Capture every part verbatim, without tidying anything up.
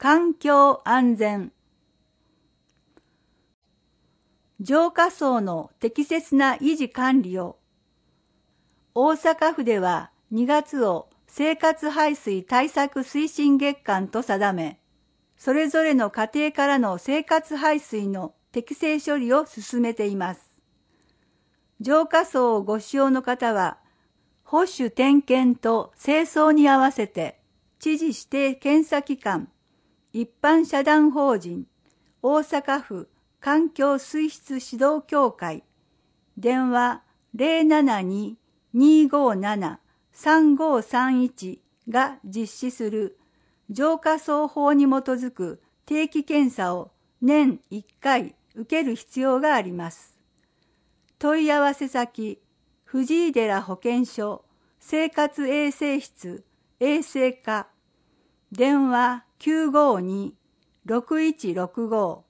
環境安全。浄化槽の適切な維持管理を。大阪府ではにがつを生活排水対策推進月間と定め、それぞれの家庭からの生活排水の適正処理を進めています。浄化槽をご使用の方は、保守点検と清掃に合わせて、知事指定検査機関、一般社団法人、大阪府環境水質指導協会、電話 ゼロななに にーごーなな さんごーさんいち が実施する浄化槽法に基づく定期検査を年いっかい受ける必要があります。問い合わせ先、藤井寺保健所生活衛生室衛生課、電話 きゅうごーに ろくいちろくご。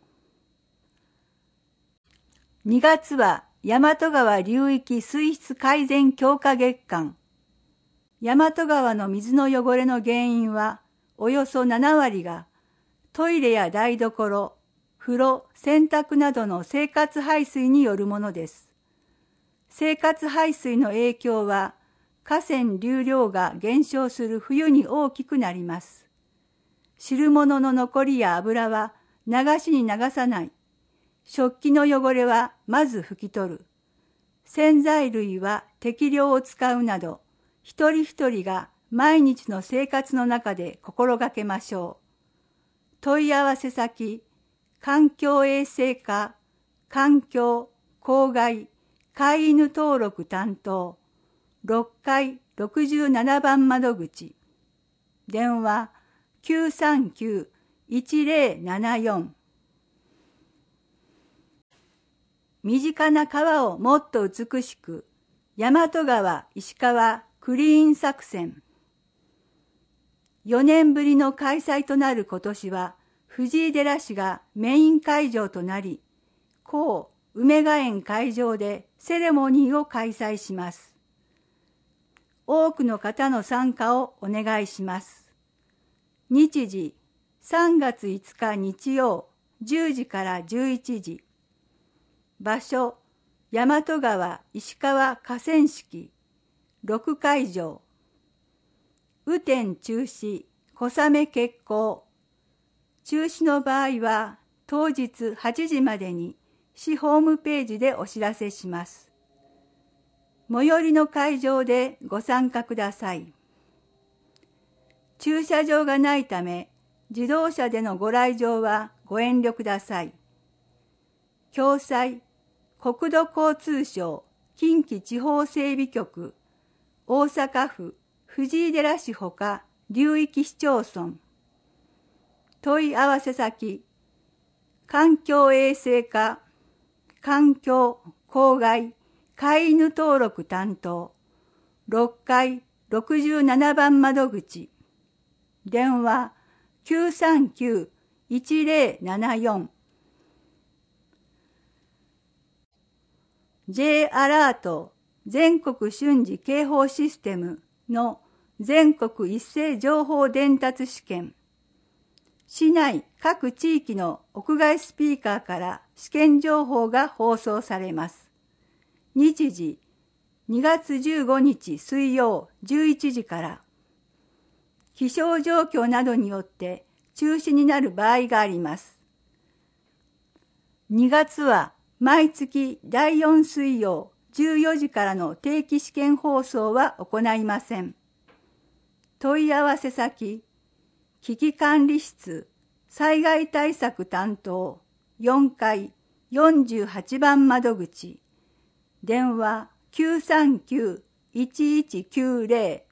にがつは大和川流域水質改善強化月間。大和川の水の汚れの原因は、およそななわりがトイレや台所、風呂、洗濯などの生活排水によるものです。生活排水の影響は、河川流量が減少する冬に大きくなります。汁物の残りや油は流しに流さない。食器の汚れはまず拭き取る。洗剤類は適量を使うなど、一人一人が毎日の生活の中で心がけましょう。問い合わせ先、環境衛生課、環境、公害、飼い犬登録担当、ろっかいろくじゅうななばん窓口、電話 きゅうさんきゅう いちゼロななよん。身近な川をもっと美しく、大和川石川クリーン作戦。よねんぶりの開催となる今年は、藤井寺市がメイン会場となり、高梅ヶ園会場でセレモニーを開催します。多くの方の参加をお願いします。日時、さんがついつか日曜、じゅうじからじゅういちじ。場所、大和川石川河川敷、ろくかいじょう。雨天中止、小雨決行。中止の場合は、当日はちじまでに市ホームページでお知らせします。最寄りの会場でご参加ください。駐車場がないため、自動車でのご来場はご遠慮ください。共催、国土交通省近畿地方整備局、大阪府藤井寺市ほか流域市町村。問い合わせ先、環境衛生課、環境、公害、飼い犬登録担当、ろっかいろくじゅうななばん窓口、電話 きゅうさんきゅう いちゼロななよん。J アラート全国瞬時警報システムの全国一斉情報伝達試験。市内各地域の屋外スピーカーから試験情報が放送されます。日時、にがつじゅうごにち水曜じゅういちじから。気象状況などによって中止になる場合があります。にがつは毎月だいよん水曜じゅうよじからの定期試験放送は行いません。問い合わせ先、危機管理室災害対策担当よんかいよんじゅうはちばん窓口、電話 きゅうさんきゅう いちいちきゅうゼロ